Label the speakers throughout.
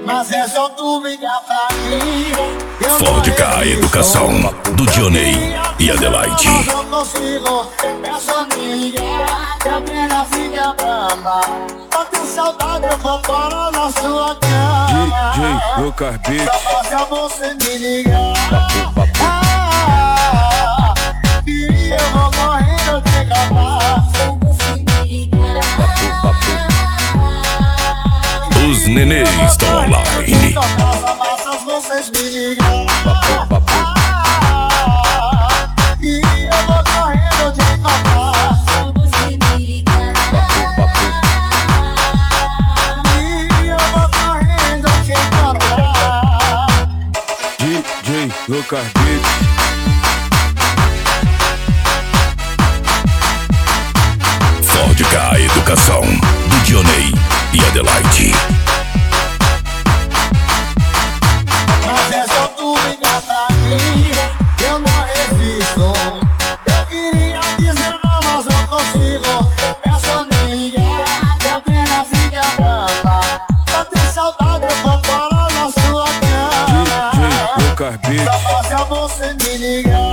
Speaker 1: Mas é só tu ligar pra mim.
Speaker 2: Vodka Educação, do Dionei e Adelaide.
Speaker 1: Eu consigo, é só me ligar, que a pena fica brava. Bate saudade, eu vou para na sua cama.
Speaker 3: DJ Lucas Beats.
Speaker 1: Só basta você me ligar. E eu vou correndo de acabar.
Speaker 2: Os nenês estão online.
Speaker 1: Vocês me ligam. E eu vou correndo de encontrar. E eu vou correndo de encontrar.
Speaker 3: DJ Lucas Beats.
Speaker 2: Vodka Educação, do Dionei e Adelaide.
Speaker 1: Mas é só tu ligar pra mim, eu não resisto. Eu queria dizer não, mas não consigo. É só me ligar, que a pena fica brava. Só tem saudade, eu vou para na sua cama.
Speaker 3: DJ Lucas Beats.
Speaker 1: Só basta você me ligar.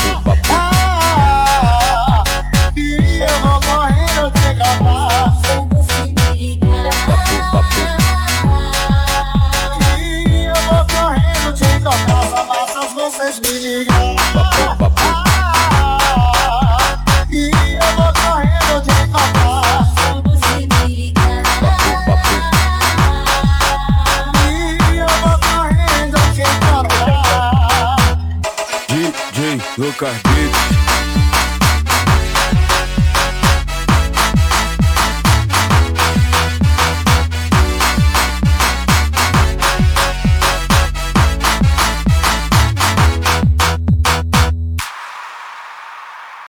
Speaker 1: E eu vou correndo de acabar. E eu vou correndo de encontrar. Só basta vocês me ligar. E eu vou correndo de encontrar. E eu vou correndo de encontrar.
Speaker 3: DJ Lucas Beats.